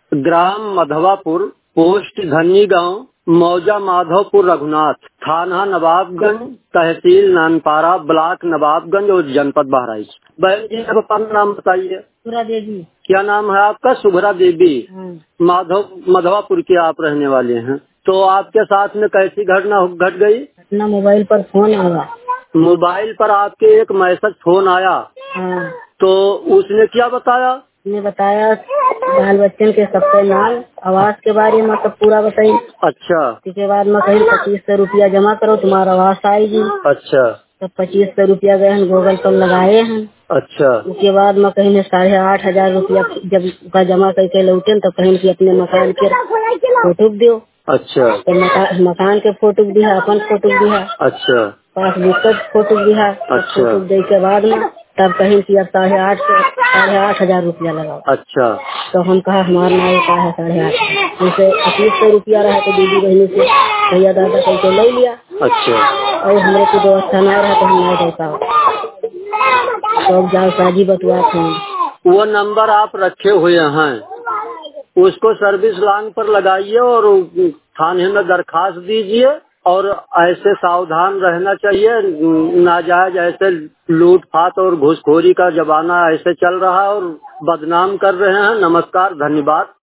ग्राम Madhwapur, post धनी गांव, मौजा माधवपुर रघुनाथ, थाना नवाबगंज, तहसील नानपारा, ब्लॉक नवाबगंज और जनपद बहराइच। बहन जी आप अपना नाम बताइए। शुभ्रा देवी। क्या नाम है आपका? शुभ्रा देवी। मधवापुर के आप रहने वाले हैं। तो आपके साथ में कैसी घटना घट गई? अपना मोबाइल पर फोन आया। मोबाइल पर आपके एक मैसेज फोन आया। हाँ। तो उसने क्या बताया? उसने बताया बाल बच्चन के सबसे नाम, आवास के बारे में सब पूरा बताई। अच्छा। उसके बाद में कहीं 2500 रुपया जमा करो तुम्हारा आवास आएगी। अच्छा। तो 2500 रुपया गए हैं गूगल पर लगाए हैं। अच्छा। उसके बाद में कहीं ने 8,500 रुपया जब का जमा करके लौटे तो कहीं की अपने मकान के फोटो दो। अच्छा। तो मकान के फोटो दिया, अपन फोटो दिया। अच्छा। पासबुक का फोटो दिया। अच्छा। फोटो दे के बाद में तब कहीं की अब 8,500 रुपया लगा। अच्छा। तो हम कहा हमारा नाम का है 8,500, जैसे 2500 रुपया रहा तो दीदी बहनी से भैया दादा करके ले लिया। अच्छा। और हमारे को व्यवस्था न रहा तो हम नहीं दे पाओ तो अब जाओ साजी बतवा थे। वो नंबर आप रखे हुए हैं, उसको सर्विस लाइन पर लगाइए और थाने में दरखास्त दीजिए। और ऐसे सावधान रहना चाहिए, नाजायज ऐसे लूटपाट और घूसखोरी का जमाना ऐसे चल रहा है और बदनाम कर रहे हैं। नमस्कार, धन्यवाद।